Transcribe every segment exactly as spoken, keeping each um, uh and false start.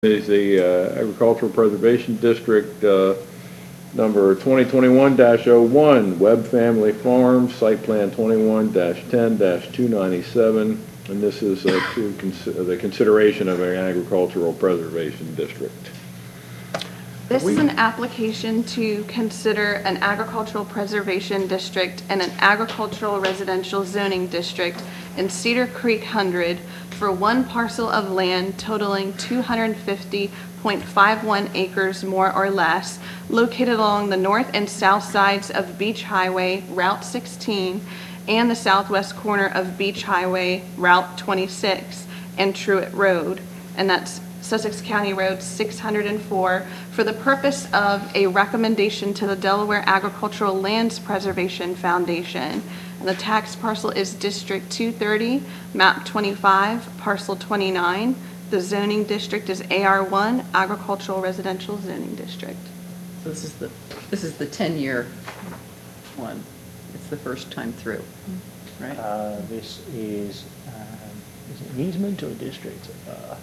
Is the uh, Agricultural Preservation District uh, number twenty twenty-one dash oh one, Webb Family Farms, site plan twenty-one dash ten dash two ninety-seven, and this is uh, to cons the consideration of an agricultural preservation district. This is an application to consider an agricultural preservation district and an agricultural residential zoning district in Cedar Creek Hundred for one parcel of land totaling two hundred fifty point five one acres more or less, located along the north and south sides of Beach Highway, Route sixteen, and the southwest corner of Beach Highway, Route twenty-six, and Truett Road, and that's Sussex County Road six hundred four, for the purpose of a recommendation to the Delaware Agricultural Lands Preservation Foundation. And the tax parcel is District two thirty, map twenty-five, parcel twenty-nine. The zoning district is A R one, Agricultural Residential Zoning District. So this is the this is the ten-year one. It's the first time through, right? Uh, this is, um, is it an easement or a district? Uh,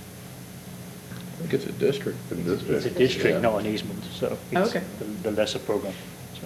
I think it's a district. It's a district, Yeah. not an easement, so it's Oh, okay. the, the lesser program. So.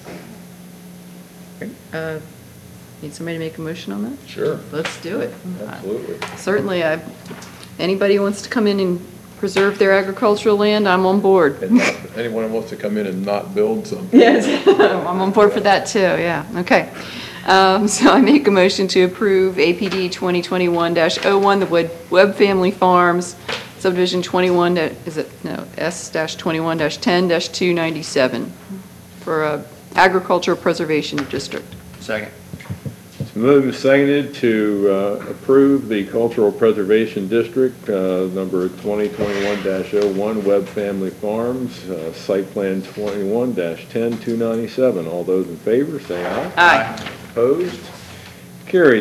Uh, need somebody to make a motion on that? Sure. Let's do it. Absolutely. Uh, certainly, I. Anybody who wants to come in and preserve their agricultural land, I'm on board. And not, anyone who wants to come in and not build something. Yes, I'm on board for that too. Yeah. Okay. Um, so I make a motion to approve A P D twenty twenty-one dash oh one, the Webb Family Farms, subdivision twenty-one. Is it no S dash twenty-one dash ten dash two ninety-seven for a agricultural preservation district. Second. It's moved and seconded to uh, approve the Cultural Preservation District, uh, number twenty twenty-one dash oh one, Webb Family Farms, uh, site plan twenty-one dash ten two ninety-seven. All those in favor, say aye. Aye. Opposed? Carried.